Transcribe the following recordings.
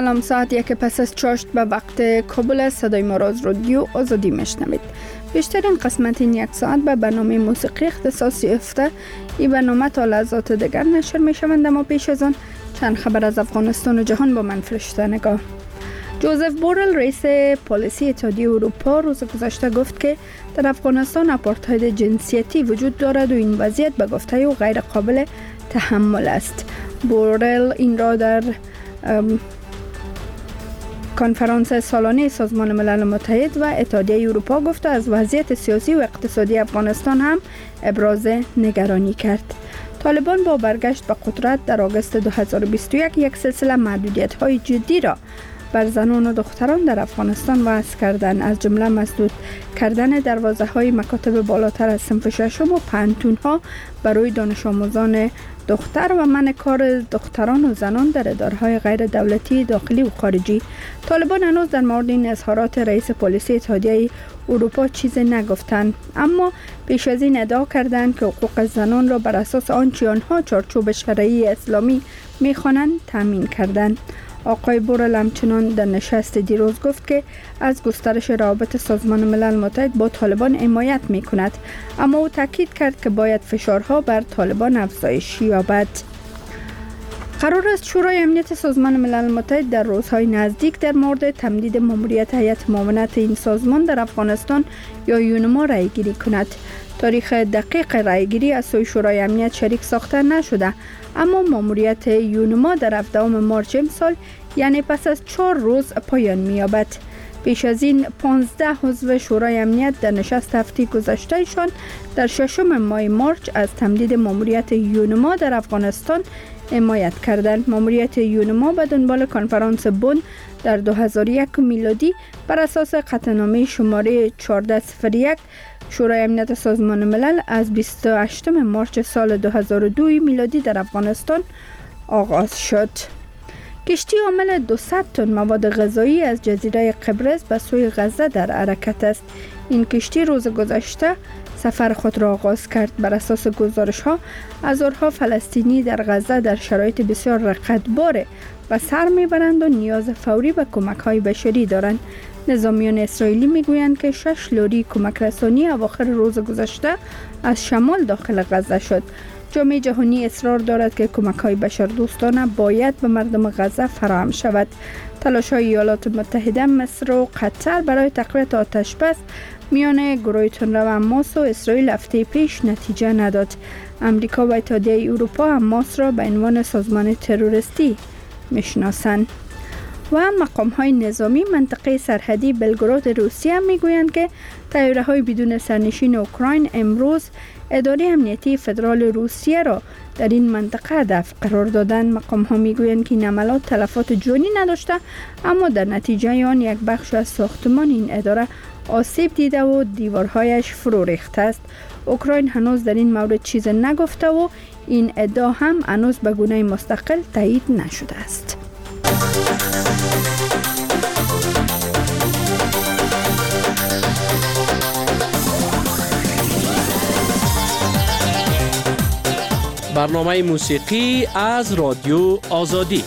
سلام، ساعت 1 پس از چاشت به وقت کابل است. صدای ما را از رادیو آزادی میشنوید. بیشترین قسمت این یک ساعت به برنامه موسیقی اختصاص یافته. این برنامه تا لحظات دیگر نشر می شوند، اما پیش از آن چند خبر از افغانستان و جهان با من فرشته نگاه. جوزف بورل رئیس پلیسی اتحادیه اروپا روز گذشته گفت که در افغانستان آپارتاید جنسیتی وجود دارد و این وضعیت به گفته او غیر قابل تحمل است. بورل این را در کنفرانس سالانه سازمان ملل متحد و اتحادیه اروپا گفت و از وضعیت سیاسی و اقتصادی افغانستان هم ابراز نگرانی کرد. طالبان با برگشت به قدرت در آگوست 2021 یک سلسله محدودیت‌های جدی را بر زنان و دختران در افغانستان وضع کردند، از جمله مسدود کردن دروازه‌های مکاتب بالاتر از صنف ششم و پانتون‌ها برای دانش آموزان دختر و منع کار دختران و زنان در اداره‌های غیر دولتی داخلی و خارجی. طالبان هنوز در مورد این اظهارات رئیس پلیسی اتحادیه اروپا چیزی نگفتند، اما پیش از این ادعا کردند که حقوق زنان را بر اساس آنچه آنها چارچوب شرعی اسلامی می‌خوانند تامین کردند. آقای بورل همچنان در نشست دیروز گفت که از گسترش روابط سازمان ملل متحد با طالبان حمایت می‌کند، اما او تاکید کرد که باید فشارها بر طالبان افزایش یابد. قرار است شورای امنیت سازمان ملل متحد در روزهای نزدیک در مورد تمدید ماموریت هیئت معاونت این سازمان در افغانستان یا یونما رأی گیری کند. تاریخ دقیق رأی گیری از سوی شورای امنیت شریک ساخته نشده، اما ماموریت یونما در 17 مارس امسال یعنی پس از 4 روز پایان می‌یابد. پیش از این 15 عضو شورای امنیت در نشست هفته گذشتهشان در 6 ماه مارس از تمدید ماموریت یونما در افغانستان حمایت کردند. ماموریت یونما به دنبال کنفرانس بن در 2001 میلادی بر اساس قطعنامه شماره 1401 شورای امنیت سازمان ملل از 28 مارس سال 2002 میلادی در افغانستان آغاز شد. کشتی حامل 200 تن مواد غذایی از جزیره قبرس به سوی غزه در حرکت است. این کشتی روز گذشته سفر خود را آغاز کرد. بر اساس گزارش‌ها هزارها فلسطینی در غزه در شرایط بسیار رقتبار و سر میبرند و نیاز فوری به کمک‌های بشری دارند. نظامیان اسرائیلی میگویند که 6 لوری کمک رسانی اواخر روز گذشته از شمال داخل غزه شد. جامعه جهانی اصرار دارد که کمک‌های بشردوستانه باید به مردم غزه فراهم شود. تلاش‌های ایالات متحده، مصر و قطر برای تقویت آتش‌بس میان گروه تندرو حماس و اسرائیل هفته پیش نتیجه نداد. امریکا و اتحادیه اروپا حماس را به عنوان سازمان تروریستی میشناسند. و مقام‌های نظامی منطقه سرحدی بلگراد روسیه میگویند که طیاره‌های بدون سرنشین اوکراین امروز اداره امنیتی فدرال روسیه را در این منطقه هدف قرار دادند. مقام‌ها میگویند که این عملیات تلفات جانی نداشته، اما در نتیجه آن یک بخش از ساختمان این اداره آسیب دیده و دیوارهایش فرو ریخته است. اوکراین هنوز در این مورد چیز نگفته و این ادعا هم هنوز به گونه مستقل تایید نشده است. برنامه موسیقی از رادیو آزادی.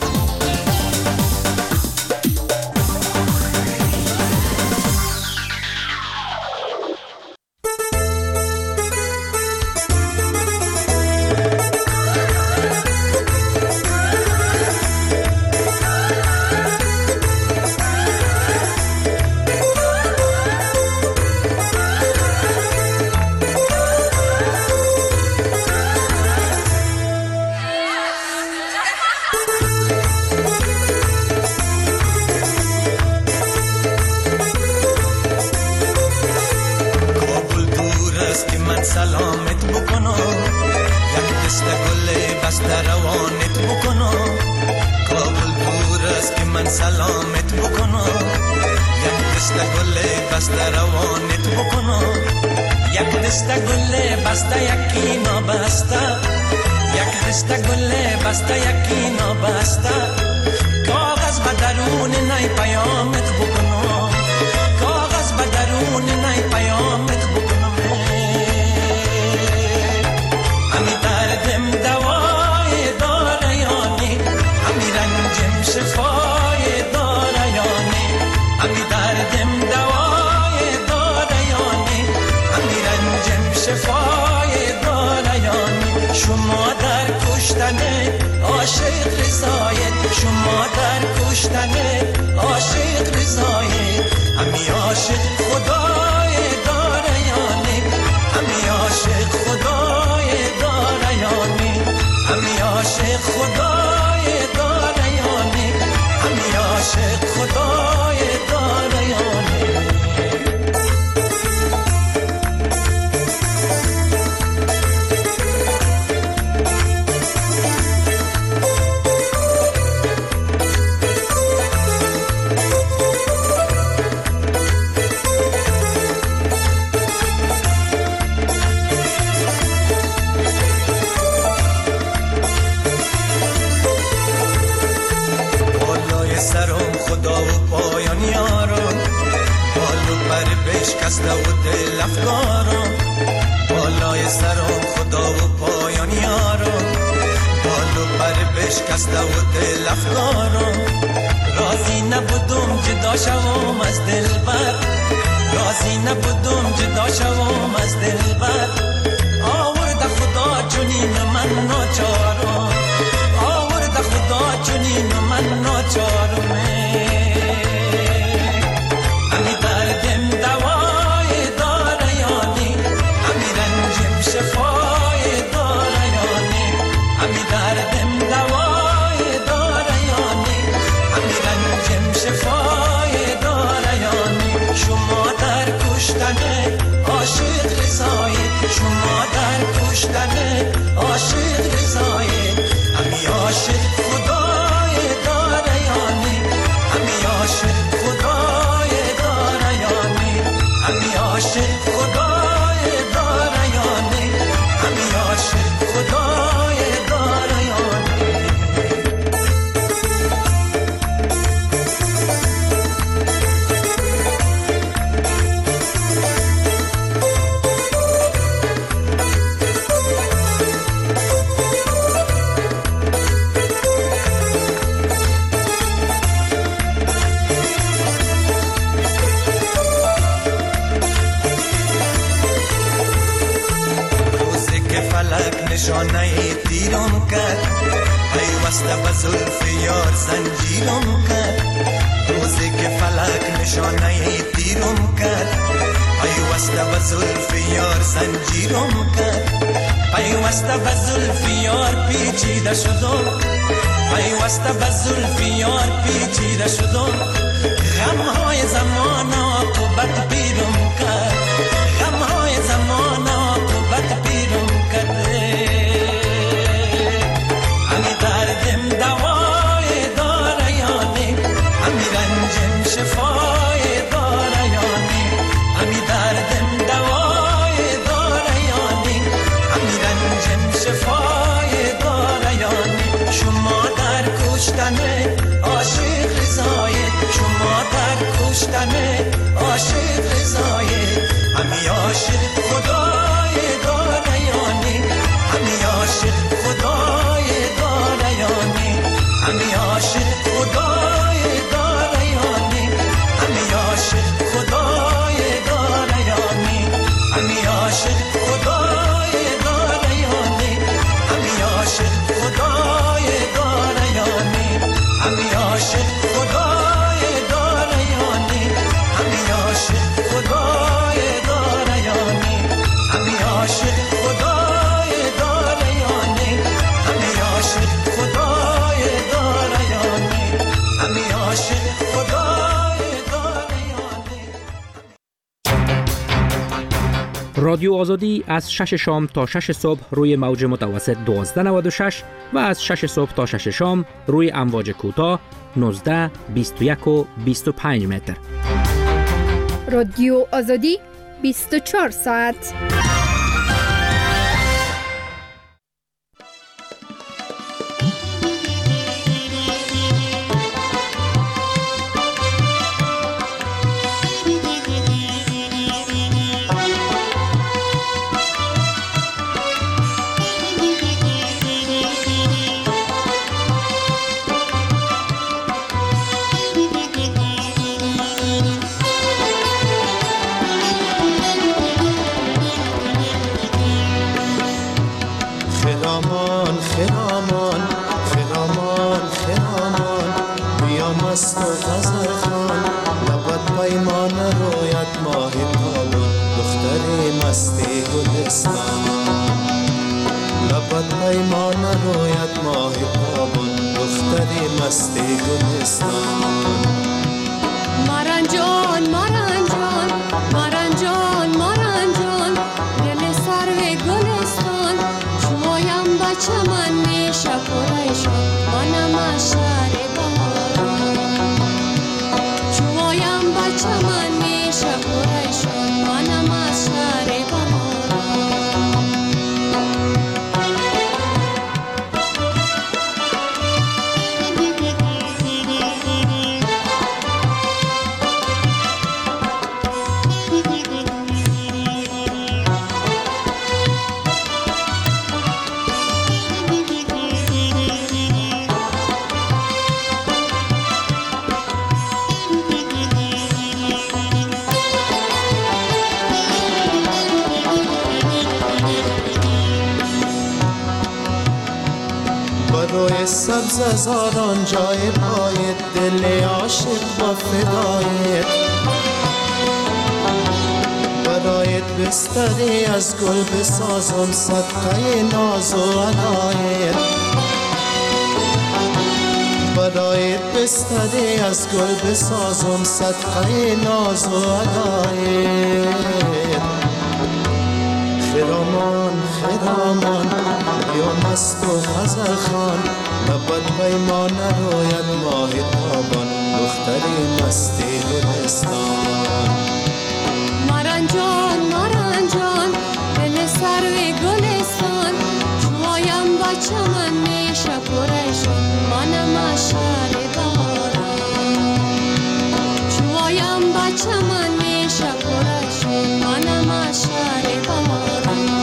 سلامت بکنم، یک دست گل بسته روانت بکنم. کابل دور است که من سلامت بکنم، یک دست گل بسته روانت بکنم. یک دست گل بسته یکی نابسته، یک دست گل بسته یکی نابسته. کاغذ به درون نای پیامت بکنم، کاغذ به درون نای پیامت بکنم. همی دردم دوای داره یانی، همی رنجم شفای داره. شفای دارایانی، شما در کشتن عاشق رضایت، شما در کشتن عاشق رضایت، همی عاشق خدای دارایانی، همی عاشق خدای دارایانی، همی عاشق خدای دارایانی، همی عاشق خدای دارایانی. بشکسته و دل افکارم، بالای سرم خدا و پایان یارم، بالو پر بشکسته و دل افکارم، راضی نبودم جدا شوم از دلبر، راضی نبودم جدا شوم از دلبر، آورده خدا جنین من ناچارم، آورده خدا جنین من ناچارم، همی دردم دوای دارایانی، همی رنجم شفای دارایانی، همی دردم دوای دارایانی، همی رنجم شفای دارایانی، شما در کشتن عاشق رضایت، شما در کشتن عاشق رضایت، همی عاشق خدای دارایانی، همی عاشق خدای دارایانی، همی عاشق خدای دارایانی، همی عاشق خدای دارایانی. نشانه تیرم کرد، پیوسته به زلف یار زنجیرم کرد، روزی که فلک نشانه تیرم کرد، پیوسته به زلف یار زنجیرم کرد، پیوسته به زلف یار پیچیده شدم، پیوسته به زلف یار پیچیده شدم، غمهای زمان عاقبت بیرم کرد، غمهای زمان عاقبت بیرم کرد، همی دردم دوای دارایانی، همی رنجم شفای دارایانی، همی دردم دوای دارایانی، همی رنجم شفای دارایانی، شما در کشتن عاشق رضایت، شما در کشتن عاشق رضایت، همی عاشق خدای دارایانی، همی عاشق خدای دارایانی، همی عاشق خدای دارایانی، همی عاشق خدای دارایانی، همی عاشق خدای دارایانی، همی عاشق خدای دارایانی، همی عاشق خدای دارایانی، همی عاشق خدای دارایانی، همی عاشق خدای دارایانی، همی عاشق خدای دارایانی، همی عاشق خدای دارایانی. رادیو آزادی از 6 شام تا 6 صبح روی موج متوسط 1296 و از 6 صبح تا 6 شام روی امواج کوتاه 19، 21 و 25 متر. رادیو آزادی 24 ساعت. خرامان خرامان خرامان خرامان بیام از تو غزل خوان لبت پیمان رویت ماه تابان دختر مستی گلستان لبت پیمان رویت ماه تابان دختر مستی گلستان مارنجان مارنجان مارنجان مارنجان دل سرو گلستان شمایم بچه من میشه پرایشان منم از شهر بهاران شمایم بچه من میشه پرایشان منم از شهر بهاران روی سبز زاران جای پای دل عاشق با فدایت برایت بستری از گل بسازم صدقه ناز و عنایت برایت بستری از گل بسازم صدقه ناز و عنایت خرامان خرامان بیام از تو غزل خوان لبت پیمان رویت ماه تابان دختری مستی گلستان مارنجان مارنجان دل سرو گلستان شمایم بچه من میشه پرایشان منم از شهر بهاران شمایم بچه من میشه پرایشان منم از شهر بهاران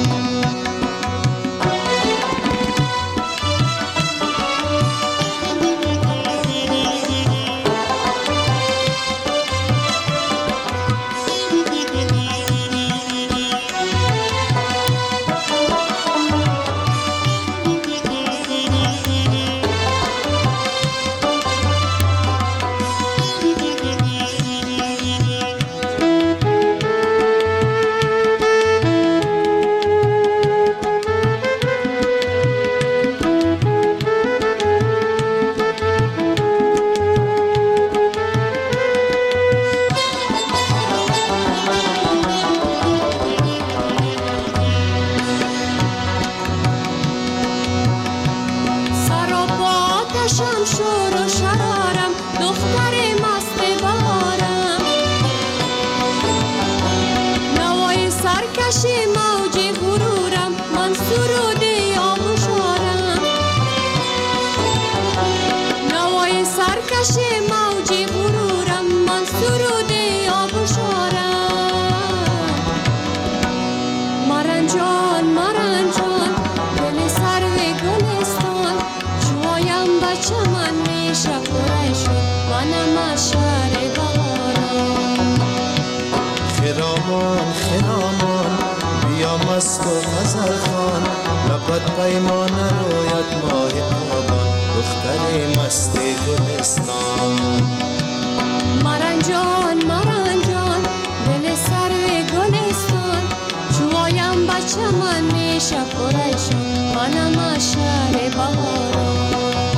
از تو غزل خوان لبت پیمان رویت ماه تابان دختر مستی گلستان مارنجان مارنجان دل سرو گلستان شمایم بچه من میشه پرایشان منم از شهر بهاران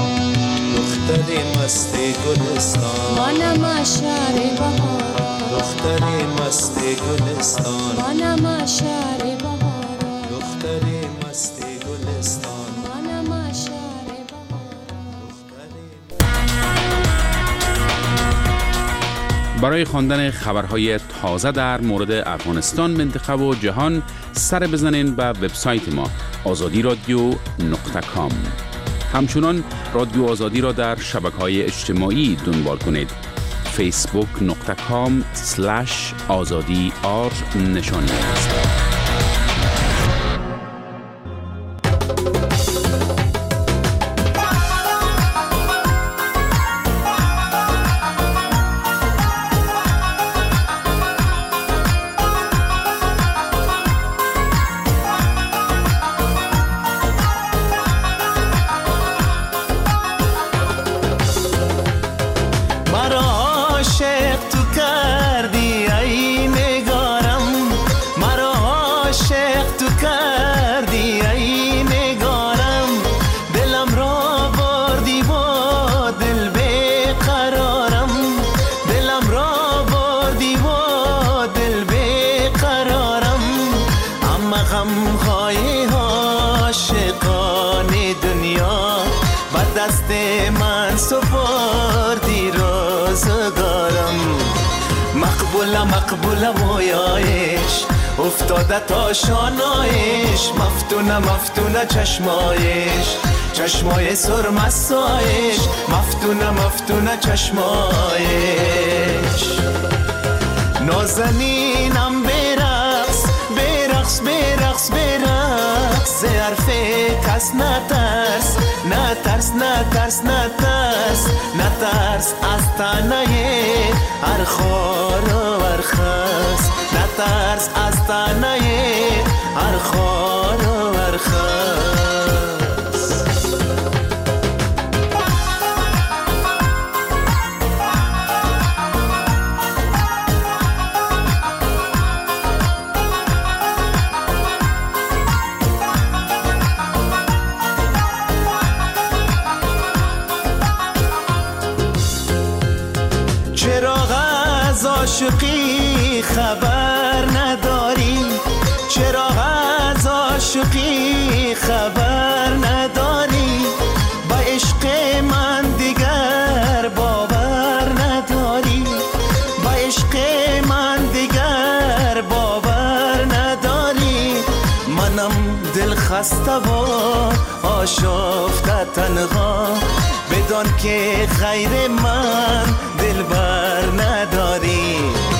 دختر مستی گلستان منم از شهر بهاران دختر مستی گلستان منم از شهر بهاران دختر مستی گلستان منم از شهر برای خواندن خبرهای تازه در مورد افغانستان، منطقه و جهان سر بزنین به وبسایت ما azadi.radio.com. همچنان رادیو آزادی را در شبکه‌های اجتماعی دنبال کنید. facebook.com/azadi نشانی است. کردی ای نگارم، دلم را بردی با دل بیقرارم، دلم را بردی با دل بیقرارم. اما غمهای عاشقان دنیا به دست من سپردی روزگارم. مقبول مویایش افتاده تا شانایش، مفتونه چشمایش، چشمای سرمستایش، مفتونه چشمایش. نازنینم برقص برقص برقص برقص، ز حرف کس نترس نترس نترس نترس نترس، از تنه هر خار و هر خس، نترس از تنه هر خار و هر خس. عاشقی خبر نداری، چرا از عاشقی خبر نداری، با عشق من دیگر باور نداری، با عشق من دیگر باور نداری. منم دل خسته و آشفته تنها، بدان که غیر من دلبر نداری.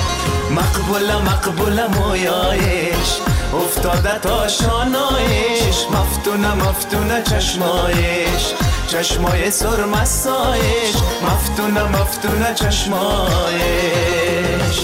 مقبول مویایش افتاده تا شانایش، مفتونه چشمایش، چشمای سرمستایش، مفتونه چشمایش.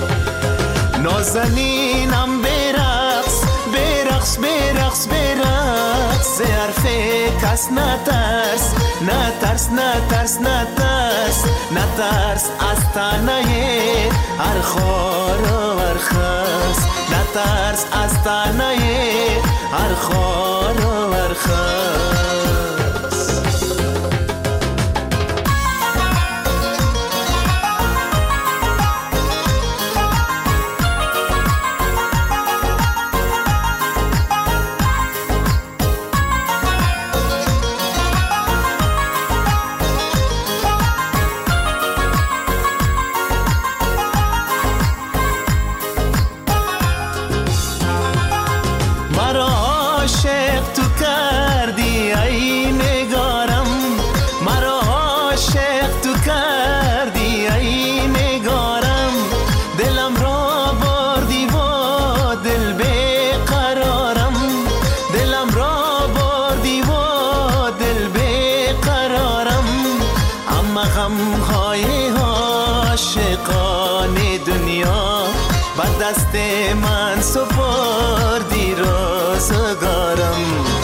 نازنینم برقص برقص برقص برقص، ز حرف کس نترس نترس نترس نترس نترس، از تنه هر خار و هر خس، نترس از تنه هر خار و هر خس. دست من سپردی روزگارم.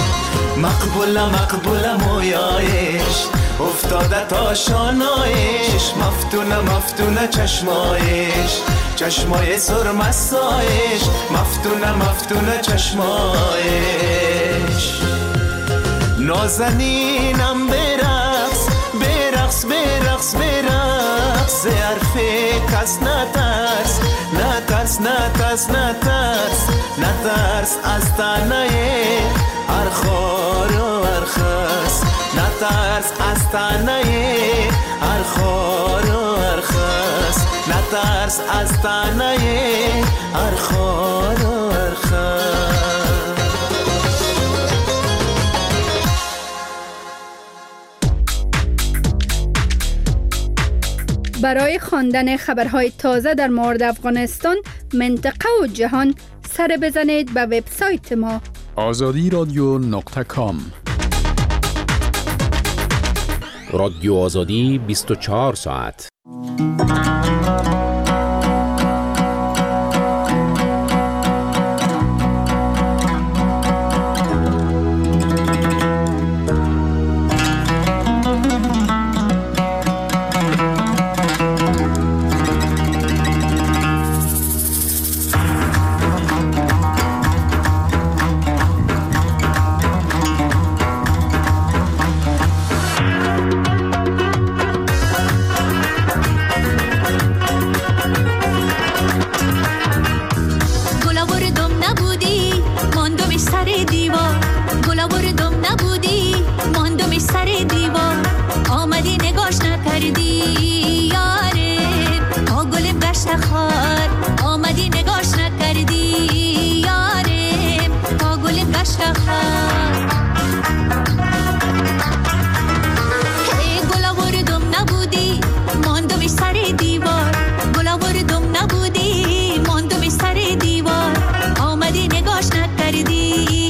مقبول مویایش افتاده تا شانایش، مفتونه چشمایش، چشمای سرمستایش، مفتونه چشمایش. نازنینم برقص برقص برقص برقص، ز حرف کس نترس نترس نترس نترس نترس، از تنه هر خار و هر خس، نترس از تنه هر خار و هر خس، نترس از تنه هر خار و هر خس. برای خواندن خبرهای تازه در مورد افغانستان، منطقه و جهان، سر بزنید به وبسایت ما azadiradyo.com. رادیو آزادی 24 ساعت. خط گل آوردم نبودی ماندمش سر دیوار گل آوردم نبودی ماندمش سر دیوار آمدی نگاش نکردی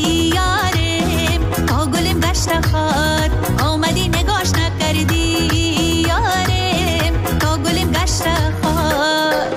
یارم تا گلم گشت خار آمدی نگاش نکردی یارم تا گلم گشت خار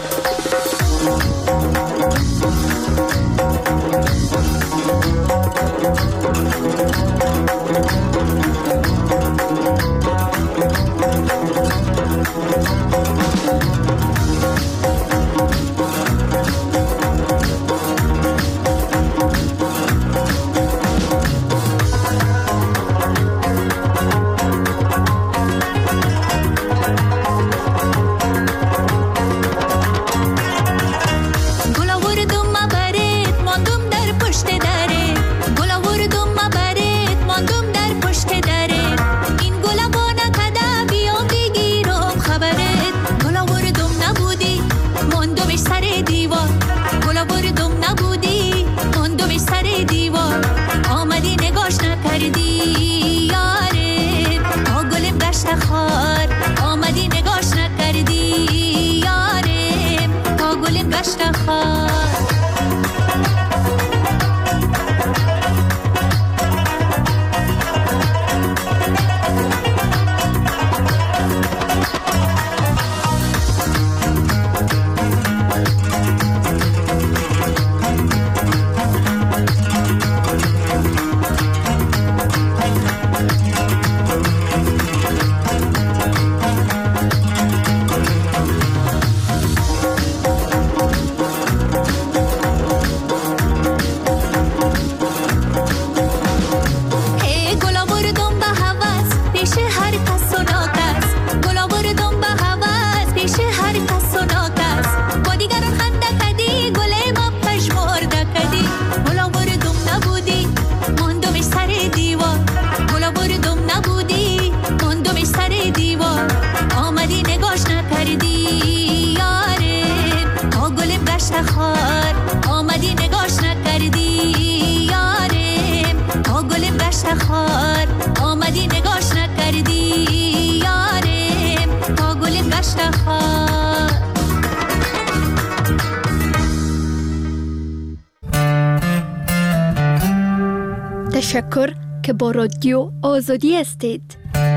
تشکر که با رادیو آزادی هستید.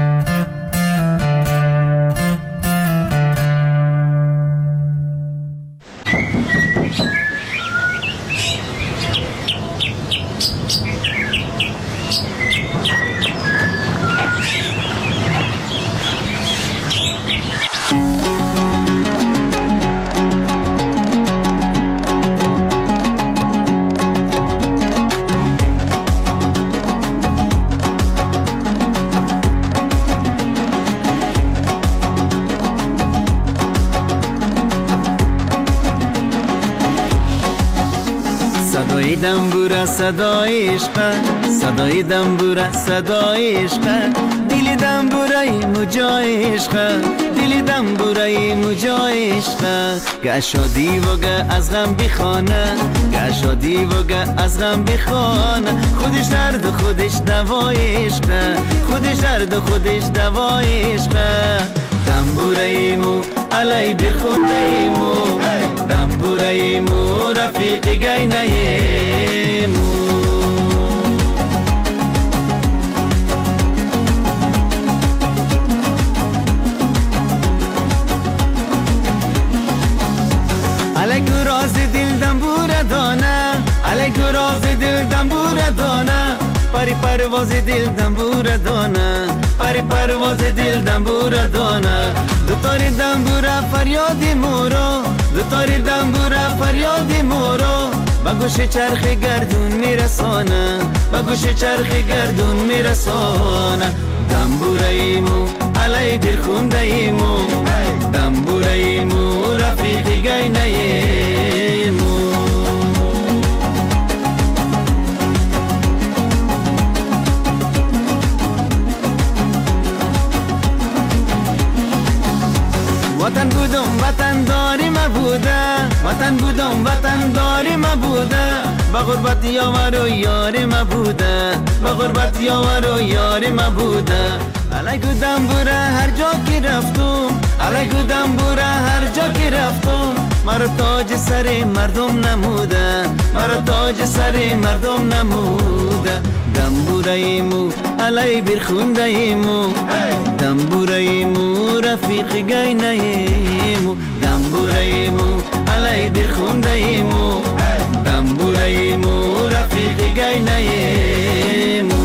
صدای دنبوره صدای عشق صدای دنبوره صدای عشق دل دنبوره مجای عشق دل دنبوره مجای عشق گشادی وگه از غم بخانه گشادی وگه از غم بخانه خودش درد خودش دوای عشق خودش درد خودش دوای عشق دنبوره مو علی بخونده مو دنبوره مو رفیق گینه مو علیکو راز دل دنبوره دانه علیکو راز دل دنبوره دانه پری پرواز دل دنبوره دانه پری پرواز دل دنبوره دانه دوتاری دنبوره فریادی مورو دوتاری دنبوره فریادی مورو با گوش چرخ گردون میرسانه با گوش چرخ گردون میرسانه دنبوره ایمو علی دل خونده ایمو دنبوره ایمو رفیقی گینه ایمو وطن بودم وطن داریم بوده وطن بودم وطن داری ما بوده با غربت یاور و یار ما بوده با غربت یاور و یار ما بوده علیکو دنبوره هر جا که رفتم علیکو دنبوره هر جا که رفتم مرا تاج سر مردم نموده مرا تاج سر مردم نموده دنبوره ایمو علی برخونده ایمو دنبوره ایمو رفیق گینه ایمو دنبوره ایمو علی برخونده ایمو دنبوره ایمو رفیق گینه ایمو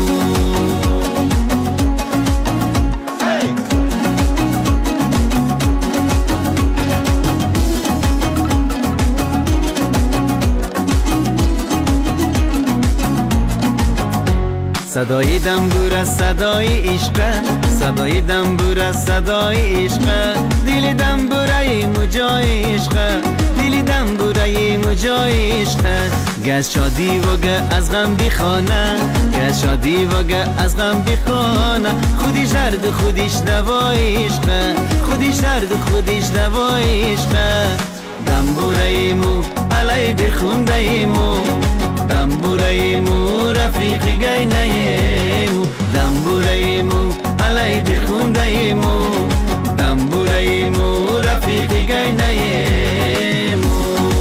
صدای دنبور صدای عشق صدای دنبور صدای عشق دل دنبوره مجای عشق دل دنبوره مجای عشق گز شادی و گه از غم بخانه گز شادی و گه از غم بخانه خودش درد خودش دوای عشق خودش درد خودش دوای عشق دنبوره مو علی بخونده ایمو دنبوره ایمو رفیق گینه ایمو دنبوره ایمو علی بخونده ایمو دنبوره ایمو رفیق گینه ایمو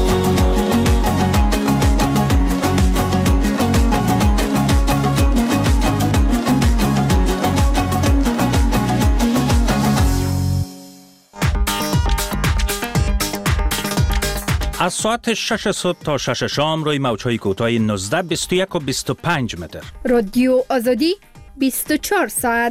از ساعت 6 صبح تا 6 شام روی موج‌های کوتاه 19 21 و 25 متر. رادیو آزادی 24 ساعت.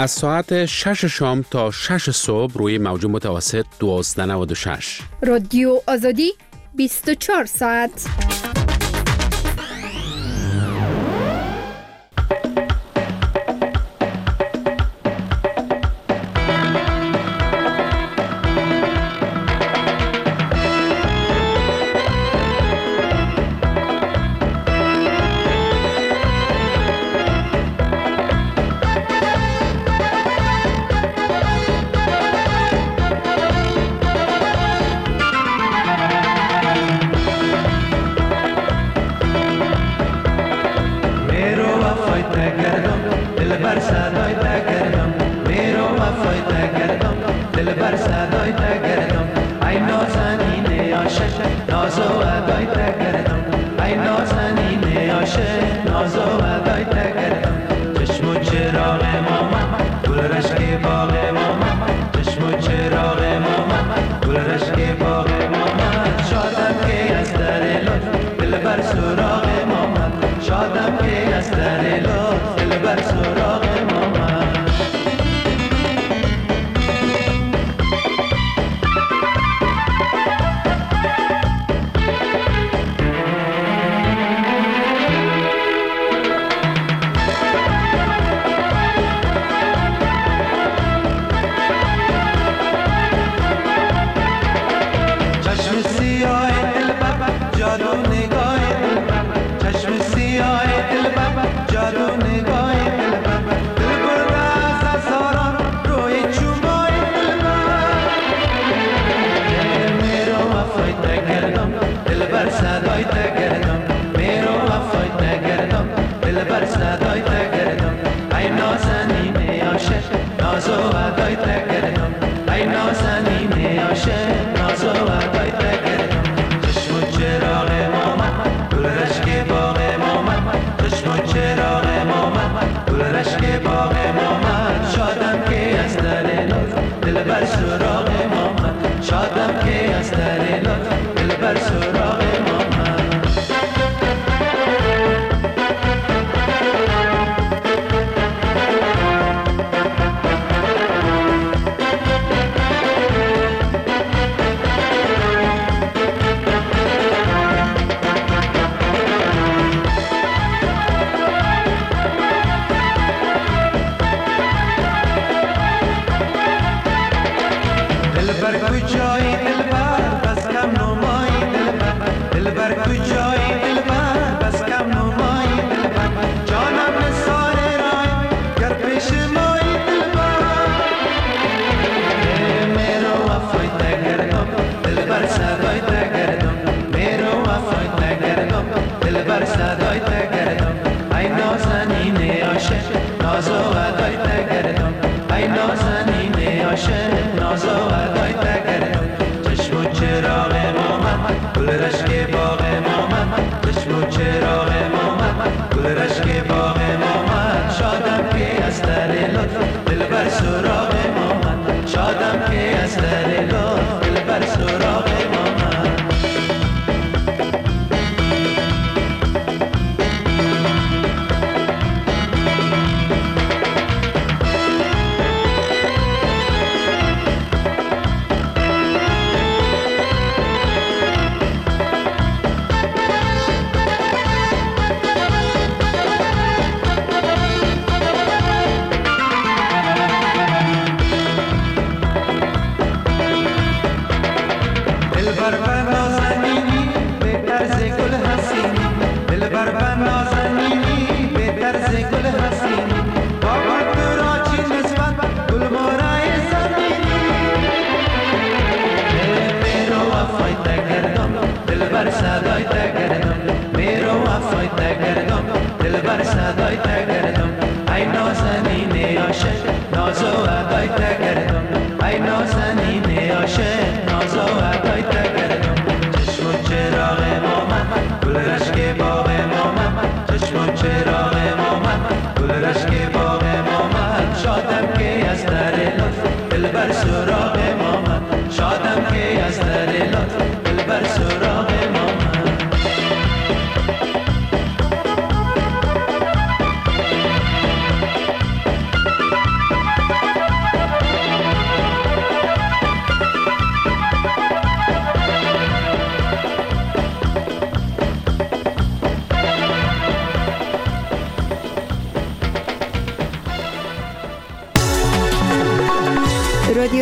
از ساعت 6 شام تا 6 صبح روی موج متوسط 1296. رادیو آزادی 24 ساعت.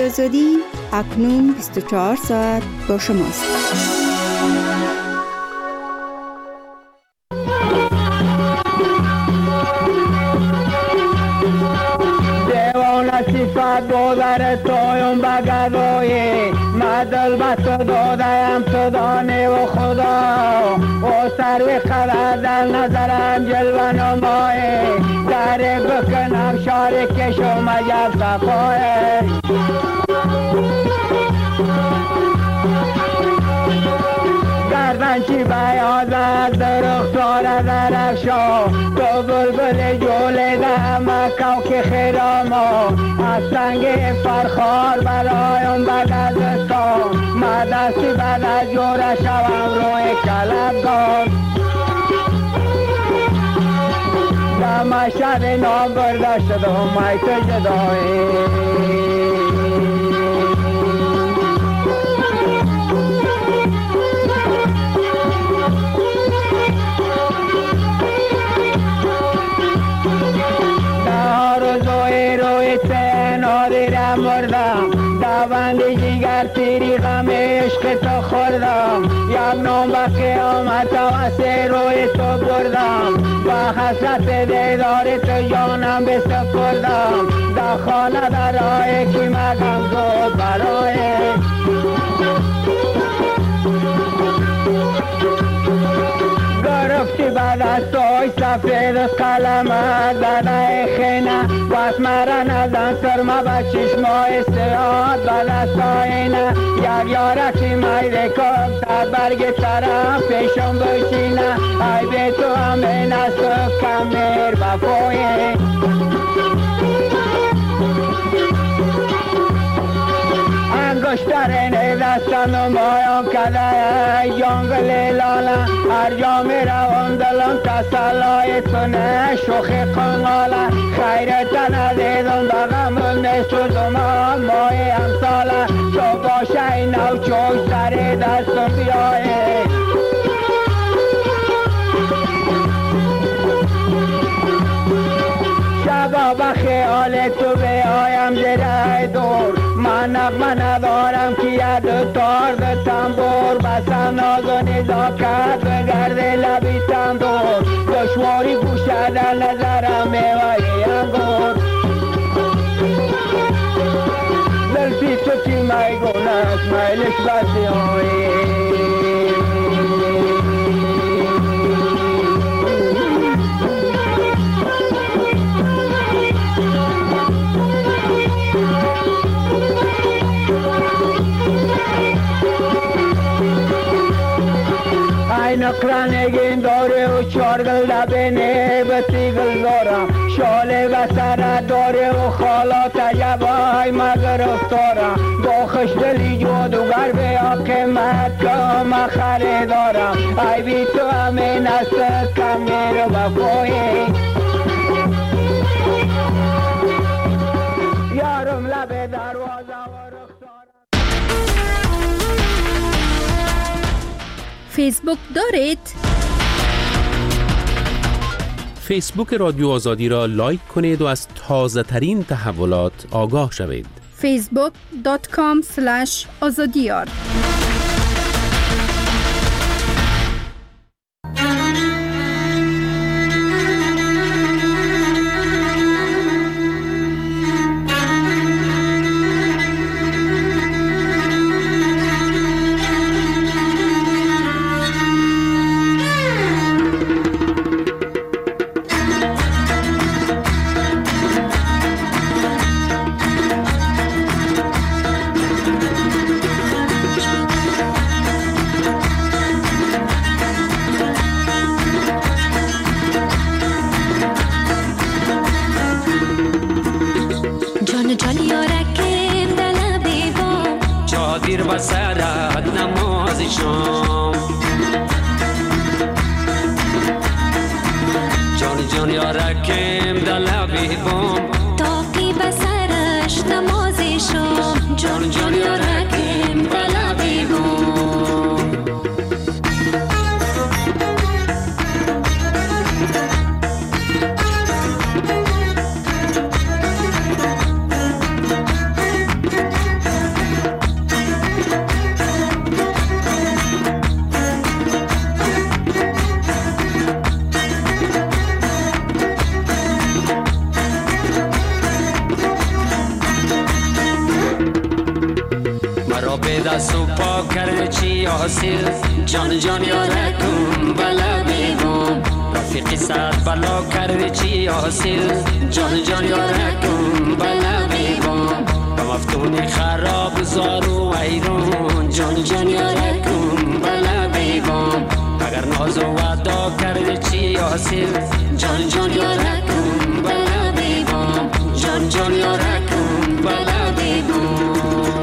رادیو آزادی اکنون 24 ساعت با شماست. صفت بودر تویم بگذایی مدل بس دادیم تو دانی و خدا و سروی قرار در نظرم جلوه نمایی دری بکنم شاری کشو مجب صفایی گردنچی بیاز از درختار درفشا تو بلبل جوله دم کوک خیراما از سنگ فرخار برایم بگذستان من دستی بعد از جوره شوم روی کلبگان دم شب نام برداشت دوم ای تو جدایی مردم دوندی جگر تیری غم عشق تو خوردم یک نام به قیامت واسه روی تو بردم با حسرت دیدار تو جانم بسپردم در خانه در راه کی مگم زود برای گرفتی بعد از توی سفید قلمت داده خینه بس مرا نزن سرما به چشمای سیاد بعد از توینه یک یارکی میده کم تا برگ طرف پیشم بشینه ای به تو همین از تو کمیر بپویه انگشترین دستم نمایم کده جنگل لاله هر جا می روم دلم تسلای تو نه شوخی قناله خیرت ندیدم بغم نسوزم مای امساله تو باشه این نو چوک سر دستم بیایه شبا به خیال تو بیایم زیر دور من نغمه ندارم که ید تار به تنبور بسم ناز و نزاکت بگرده لبی تندور دشواری گوشه در نظرم میوهی انگور دلفی تو چی میگونست میلش بسی هایی نقرانگین داره و چارگل لبنه بسیگل دارم شاله و سر داره و خالات عجبای مگرفتارم با خشدلی جادوگر به قیمت کام خریدارم ای بی تو همین است کمیر وفایی یارم لب دروازه و فیسبوک دارید؟ فیسبوک رادیو آزادی را لایک کنید و از تازه ترین تحولات آگاه شوید. facebook.com/azadiyar دیر بسرد نماز شام جان جان یارکم دلبی بام تاقی بسرش نماز شام جان جان یارکم دلبی بام حاصل جان جان یارکم بلا بیگم رفیقی صد بلا کرده چی حاصل جان جان یارکم بلا بیگم با مفتون خراب زارو ایران جان جان یارکم بلا بیگم اگر ناز و وعدا کرده چی حاصل جان جان یارکم بلا بیگم جان جان یارکم بلا بیگم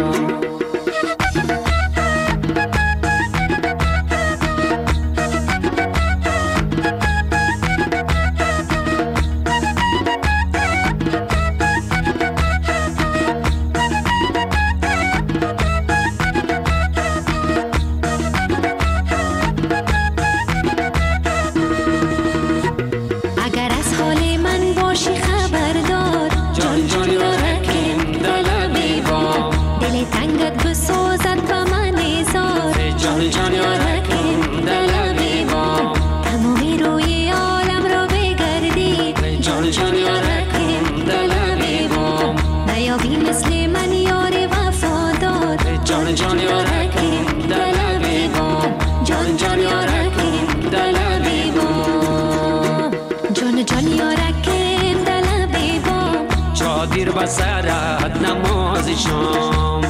دیر بسرت نماز شام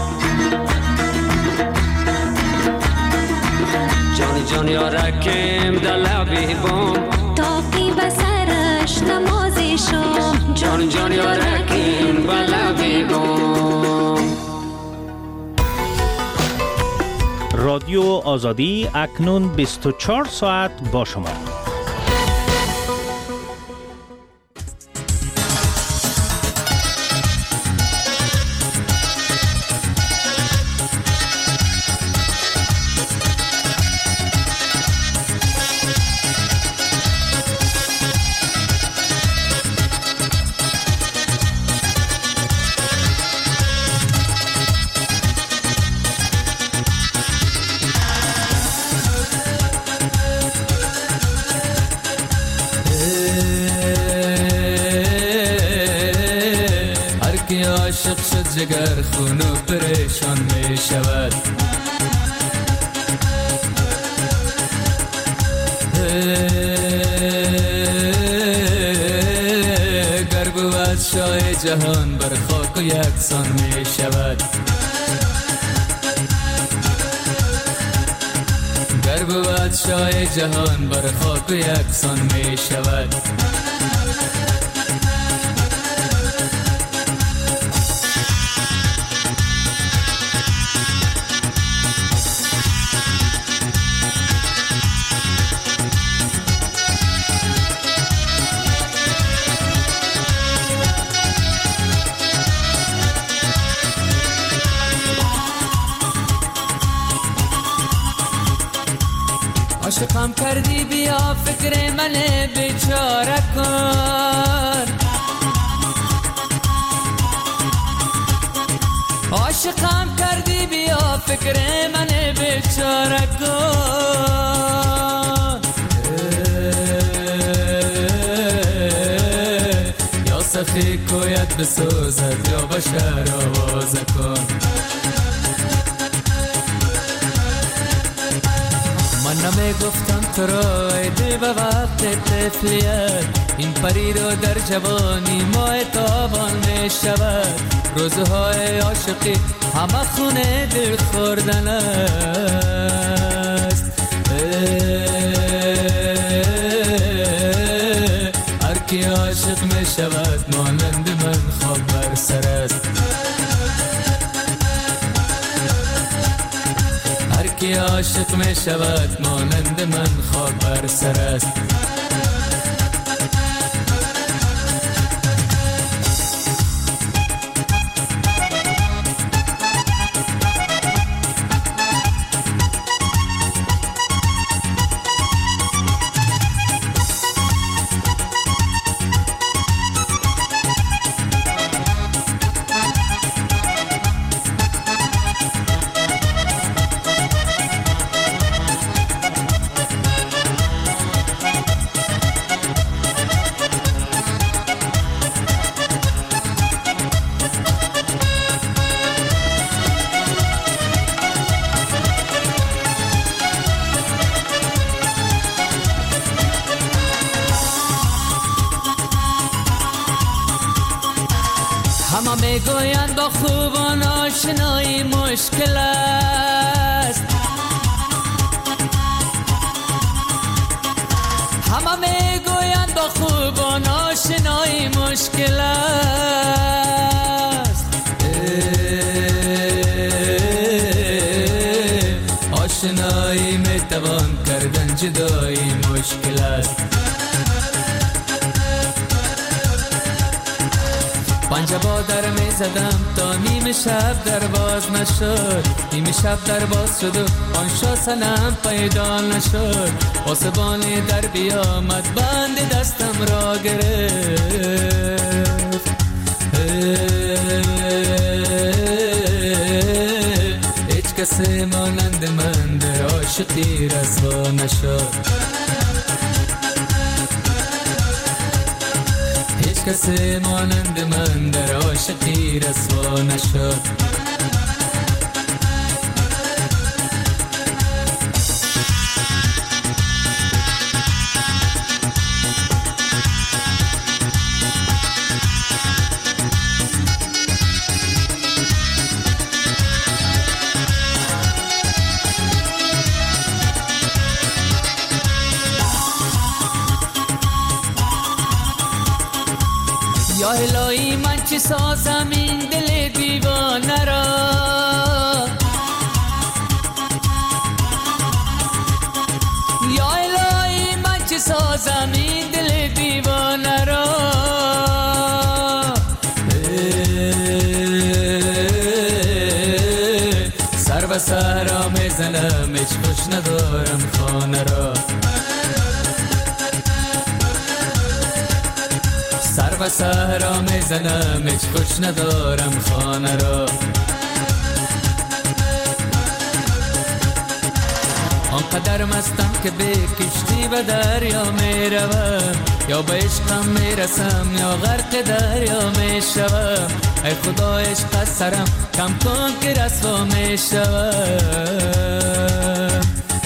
جان جان یارکم دلبی بام تاقی بسرش نماز شام جان جان یارکم بلبی بام رادیو آزادی اکنون 24 ساعت با شما. عاشق شد جگر خون و پریشان می شود گر بود شاه جهان بر خاک و یکسان می شود گر بود شاه جهان بر خاک و یکسان می شود عاشقم کردی بیا فکر من بیچاره کن عاشقم کردی بیا فکر من بیچاره کن یا سخی کویت بسوزد یا بشر آواز کن من نمی گفتم تو را ایده به وقت طفلیت این پری رو در جوانی ماه تابان می شود روزهای عاشقی همه خونه دل خوردن است هر کی عاشق می شود مانند من خواب بر سر است کی عاشق می شود مانند من خواب بر سر است میگویند با خوبان آشنایی مشکل است، همه میگویند با خوبان آشنایی مشکل است. آشنایی میتوان کردن، جدایی مشکل است. پنجه با در می زدم تا نیم شب در باز نشد، نیم شب در باز شد و آن شا سنم پیدا نشد. پاسبانی در بیامد بند دستم را گرفت، هیچ کسی مانند من در عاشقی رسوا نشد. کسی مانند من در عاشقی رسوا نشد. یا الهی من چی سازم این دل دیوانه را، یا الهی من چی سازم این دل دیوانه را. سر و سرا میزنم هیچ خوش ندارم خانه را، سر و سهرا میزنم هیچ خوش ندارم خانه را. آنقدر مستم که به کشتی و دریا میروم، یا به عشقم میرسم یا غرق دریا میشوم. ای خدا عشق از سرم کم کن که رسوا میشوم.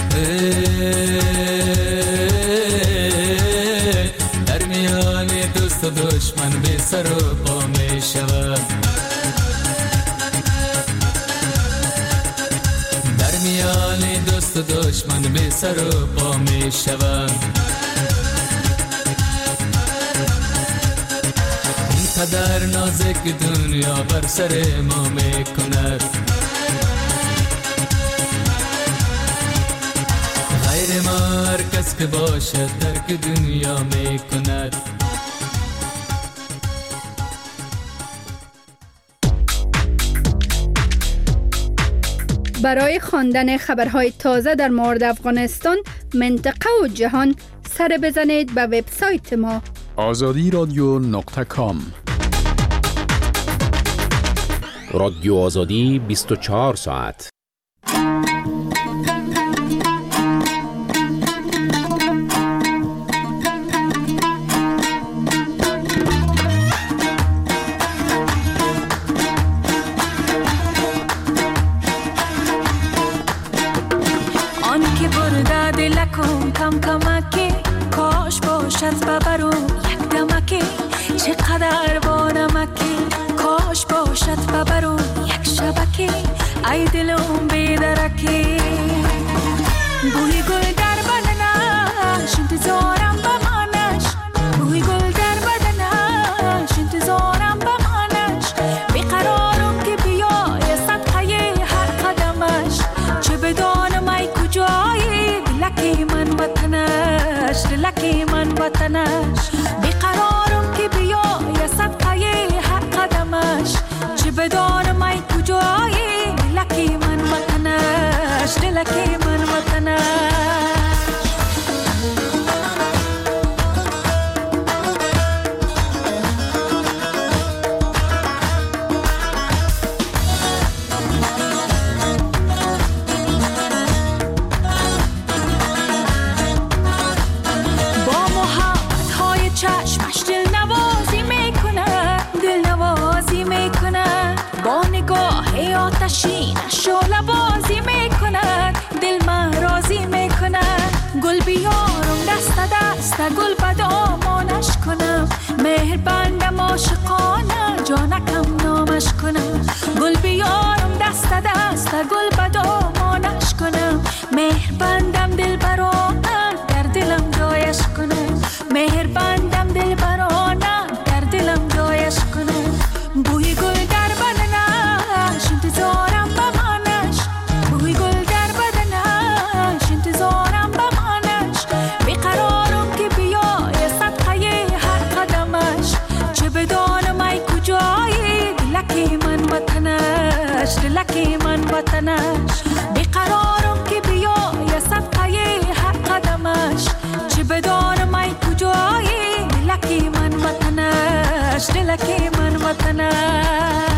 در میان دوست و دشمن به سر و پا می شود، در میان دوست و دشمن به سر و پا می شود. اینقدر نازک دنیا بر سر ما می کند، غیر ما هر کس که باشد ترک دنیا می کند. برای خواندن خبرهای تازه در مورد افغانستان، منطقه و جهان سر بزنید به وبسایت ما azadiradyo.com. رادیو آزادی 24 ساعت. کم کمکی کاش باشد ببرو یک دمکی، چقدر با نمکی کاش باشد ببرو یک شبکی. ای دلم بیدرکی بوی گل در بدنش انتظارم بمانش، بوی گل در بدنش انتظارم بمانش. بیقرارم که بیای صدقه هر قدمش، چه بدانم ای کجایی دلکی من وطنش، دلکی من وطنش. بیقرارم که بیای صدقه هر قدمش، چه بدانم ای کجایی دلکی من وطنش. دلکی من وطنش بیقرارم که بیای صدقه هر قدمش چه بدانم ای کجایی دلکی من وطنش دلکی من وطنش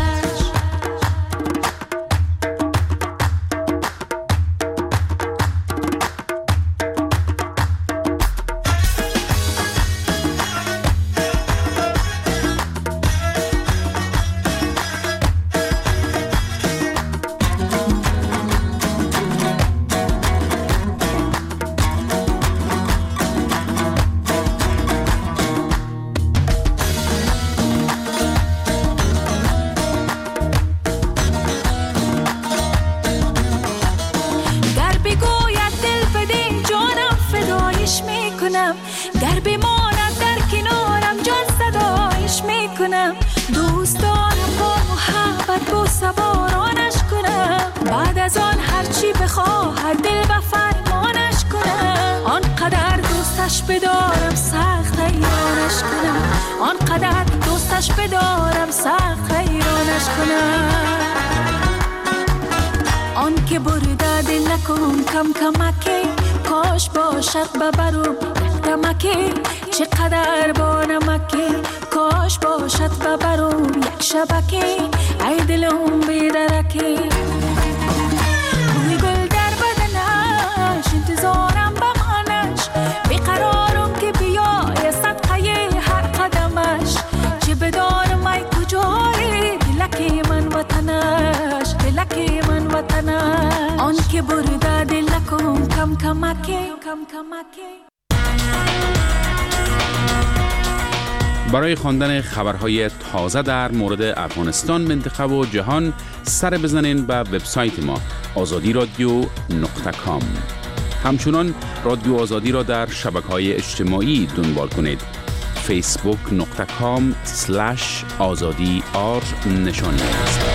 گر بماند در کنارم جان صدایش میکنم دوست دارم با محبت با سوارانش کنم بعد از آن هرچی بخواهد دل و فرمانش کنم آنقدر دوستش بدارم سخت حیرانش کنم آنقدر دوستش بدارم سخت حیرانش کنم آن که برده دلکم کم کمکی کاش باشد ببرم دمکی چقدر با نمکی کاش باشد ببرم یک شبکی ای دلم بیدرکی روی گل در بدنش انتظارم بمانش بیقرارم که بیای صدقه هر قدمش چه بدانم ای کجایی دلکی من وطنش دلکی من وطنش آن که برده دلکم کم کمکی برای خواندن خبرهای تازه در مورد افغانستان، منطقه و جهان سر بزنین به وبسایت ما azadiradio.com. همچنان رادیو آزادی را در شبکه‌های اجتماعی دنبال کنید. facebook.com/azadi_r نشانی است.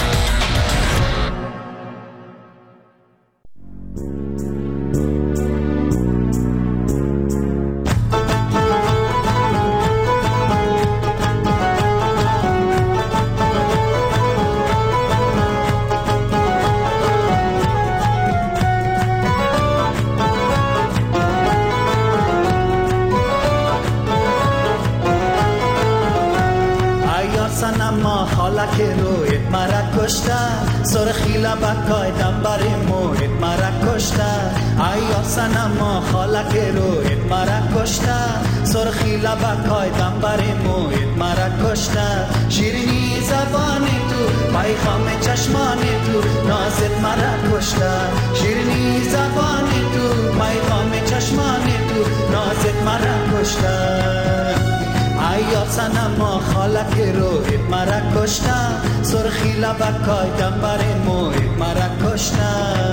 سرخی لبکای دنبر موید مرا کشته ایا سنما خالک روید مرا کشته سرخی لبکای دنبر موید مرا کشته شیرینی زبان تو پیغام چشمان تو نازت مرا کشته شیرینی زبان تو پیغام چشمان تو نازت مرا کشته ایا سنما خالک روید مرا کشته سرخی لبکای دنبر موید مرا کشته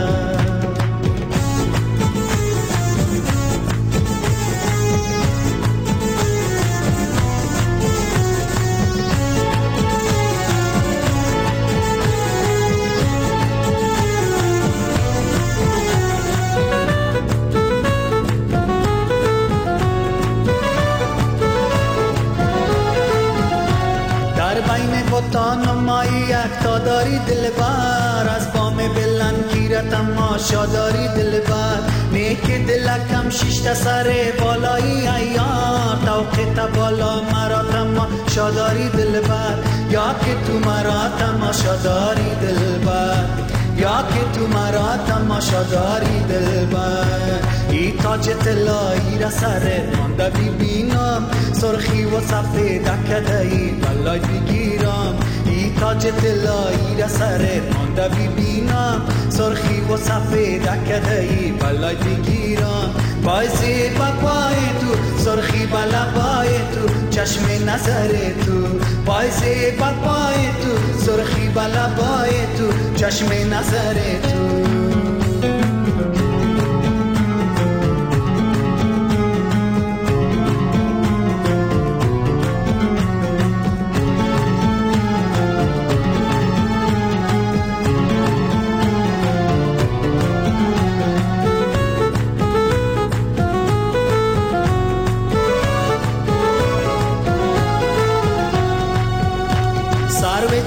تا داری دلبر از بام بلند گیرت اما شاداری دلبر نیک دلکم شیشت سر بالایی ایار توقیت بالا مرا تما شاداری دلبر یا که تو مرا تما شاداری دلبر یا که تو مرا تما شاداری دلبر ای تاج طلایی را سرت مانده ببینم سرخی و سفید کدایی بلای بگیرم تاج طلایی را سرت مانده ببینم سرخی و سفید کدایی بلای بگیرم پای زیب پای تو سرخی بلا پای تو چشم نظر تو پای زیب پای تو سرخی بلا پای تو چشم نظر تو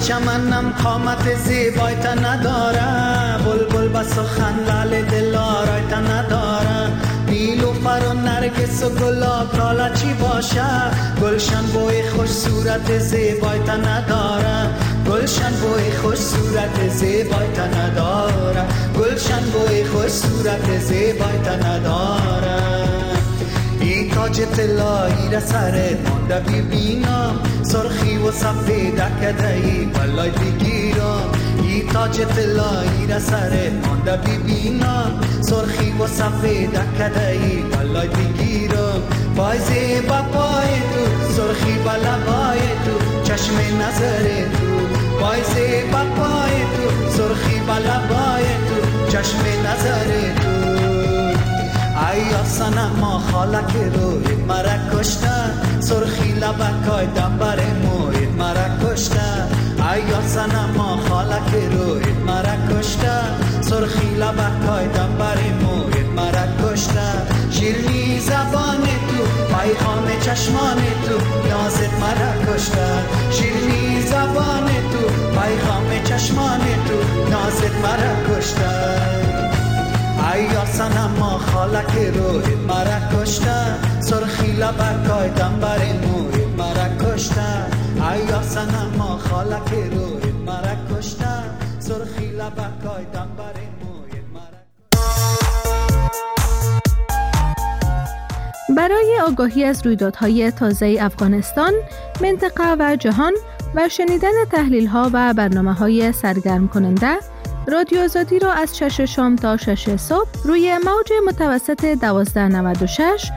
چمنم قامت زیبایت نداره، بلبل با سخن لال دل آرایت نداره. نیلوفر و نرگس و گلاب لاله چی باشه، گلشن بوی خوش صورت زیبایت نداره. گلشن بوی خوش صورت زیبایت نداره. گلشن بوی خوش صورت زیبایت نداره. ای تاج طلایی را سرت مانده ببینم، سرخی و سفید کدایی بلای بگیرم. ای تاج طلایی را سرت مانده ببینم، سرخی و سفید کدایی بلای بگیرم. پای زیبا پای تو، سرخی بلبای تو، چشم نظر تو. پای زیبا پای تو، سرخی بلبای تو، چشم نظر تو. ای صنما خالک روی مرا کشته، سرخی لبکای دنبر موی مرا کشته. ای صنما خالک روی مرا کشته، سرخی لبکای دنبر موی مرا کشته. شیرینی زبان تو، پیغام چشمان تو، نازت مرا کشته. شیرینی زبان تو، پیغام چشمان تو، نازت مرا کشته. ای صنما خالک روی مرا کشته، سرخی لبکای دنبر موی مرا کشته. ای صنما خالک روی مرا کشته، سرخی لبکای دنبر موی مرا. برای آگاهی از رویدادهای تازه افغانستان، منطقه و جهان و شنیدن تحلیل‌ها و برنامه‌های سرگرم کننده، رادیو آزادی را از 6 شام تا 6 صبح روی موج متوسط 1296